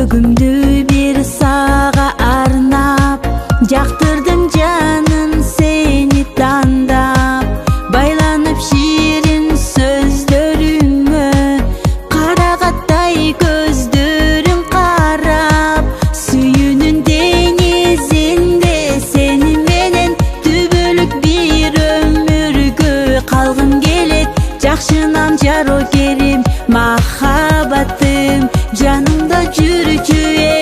жүрөгүмдү бир сага арнап, жактырдым жаным сени тандап, байланып ширин сөздөрүңө, карагаттай көздөрүң карап, сүйүүнүн деңизинде сени менен түбөлүк бир өмүргө калгым келет. Жакшынам жарокерим, махаббатым, жанымда жүрүчү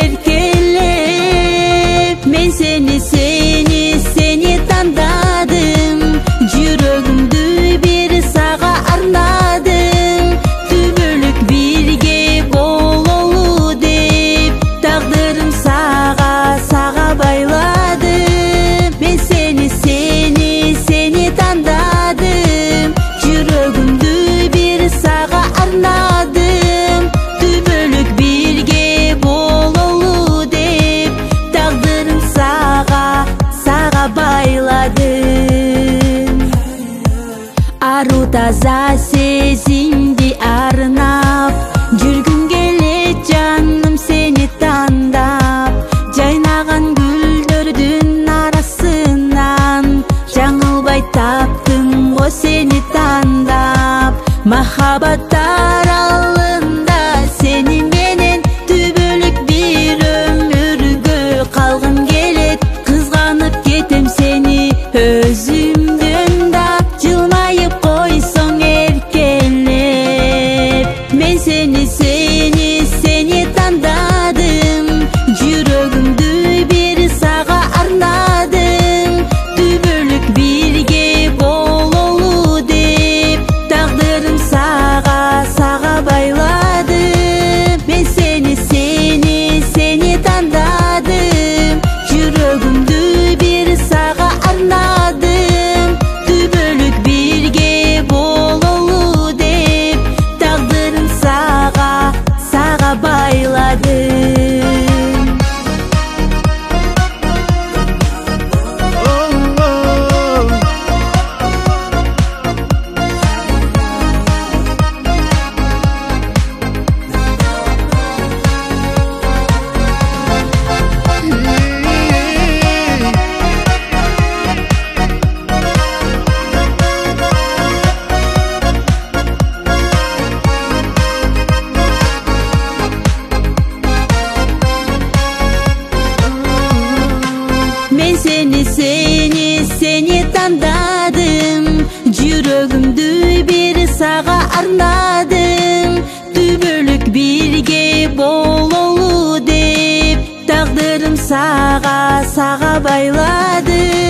эркелеп. Мен сени тандадым, жүрөгүмдү бир сага арнадым, түбөлүк бирге бололу деп, тагдырым сага байладым. Мен сени тандадым, жүрөгүмдү бир сага арнадым, түбөлүк бирге бололу деп, тагдырым сага байладым. Ару таза сезимди арнап, жүргүм келет жаным сени тандап, жайнаган гүлдөрдүн арасынан жаңылбай таптым го сени тандап. Махаббат аралында сени менен түбөлүк бир өмүргө калгым келет. Кызганып кетем сени өзүмдөн да, жылмайып койсоң эркелеп. Мен сени тандадым, жүрөгүмдү бир сага арнадым, түбөлүк бирге бололу деп, тагдырым сага байладым. Мен сени тандадым, жүрөгүмдү бир сага арнадым, түбөлүк бирге бололу деп, тагдырым сага байладым. Мен сени тандадым, жүрөгүмдү бир сага арнадым, түбөлүк бирге бололу деп, тагдырым сага байладым.